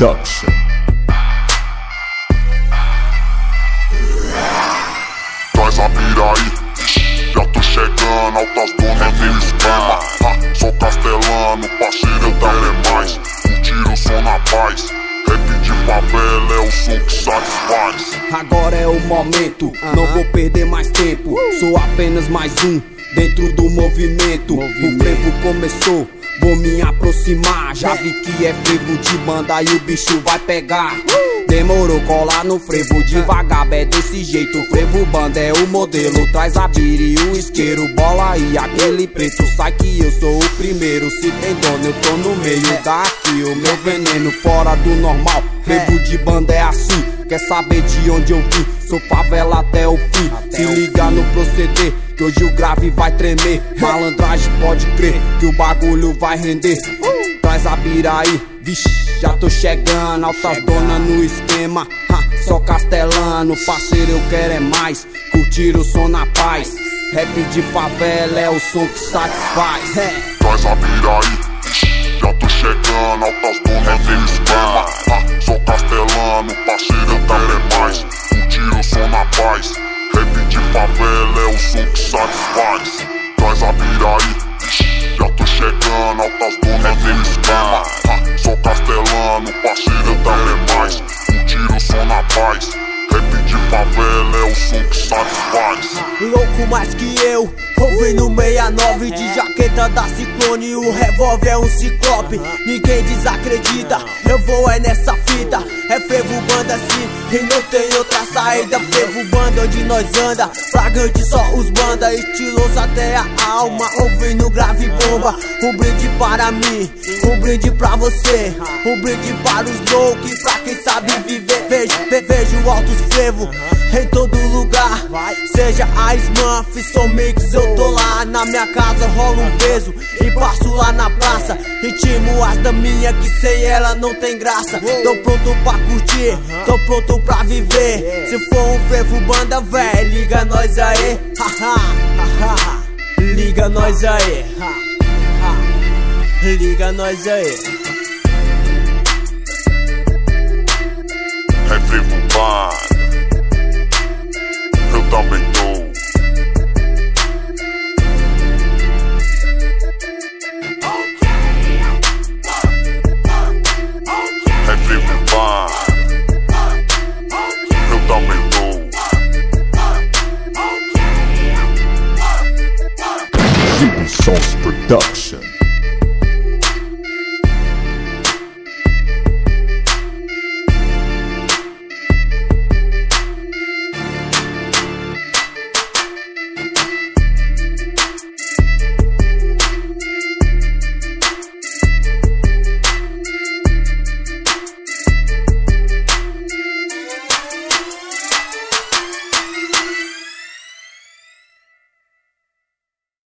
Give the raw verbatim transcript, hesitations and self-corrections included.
Production. Traz a Piraí, já tô chegando, altas donas no esquema. Ah, sou castelano, parceiro, eu quero é mais. Curtir o som na paz, rap de favela é o som que satisfaz. Agora é o momento, uh-huh. Não vou perder mais tempo. uh. Sou apenas mais um dentro do movimento. movimento. O frevo começou, vou me aproximar. Já vi que é frevo de banda e o bicho vai pegar. Demorou, colar no frevo devagar, é desse jeito. O frevo banda é o modelo, traz a bira e o isqueiro, bola e aquele preto. Sai que eu sou o primeiro, se tem dono eu tô no meio. Daqui o meu veneno, fora do normal. Frevo de banda é assim, quer saber de onde eu vim? Sou favela até o fim, se liga no proceder, que hoje o grave vai tremer. Malandragem pode crer, que o bagulho vai render. Traz a bira aí, vixe, já tô chegando, altas donas no esquema. Ha, só castelano, parceiro, eu quero é mais. Curtir o som na paz, rap de favela é o som que satisfaz. É. Traz a Piraí, já tô chegando, altas donas no esquema. Ha, sou castelano, parceiro, eu quero é mais. Curtir o som na paz, rap de favela é o som que satisfaz. Traz a Piraí, já tô chegando, altas donas no esquema. Ha, sou castelano, parceiro, eu quero é mais. Curtir o som na paz, rap de favela é o som que satisfaz. Louco mais que eu, ouvindo meia nove de jaqueta da Ciclone. O revólver é um ciclope, ninguém desacredita. Eu vou é nessa fita, é frevo banda sim, e não tem outra saída. Frevo banda onde nós anda, flagrante só os banda. Estiloso até a alma, ouvindo grave bomba. Um brinde para mim, um brinde pra você, um brinde para os loucos, pra quem sabe viver. Vejo, ve, vejo altos frevo em todo lugar, seja a Smurf, sou mix, eu tô lá. Na minha casa rola um peso e passo lá na praça. Intimo as daminha que sem ela não tem graça. Tô pronto pra curtir, tô pronto pra viver. Se for um frevo banda, véi, liga nós aí. Liga nós aí. Liga nós aí. É frevo banda, eu também tô. É frevo banda, eu também tô. G B Sons Production.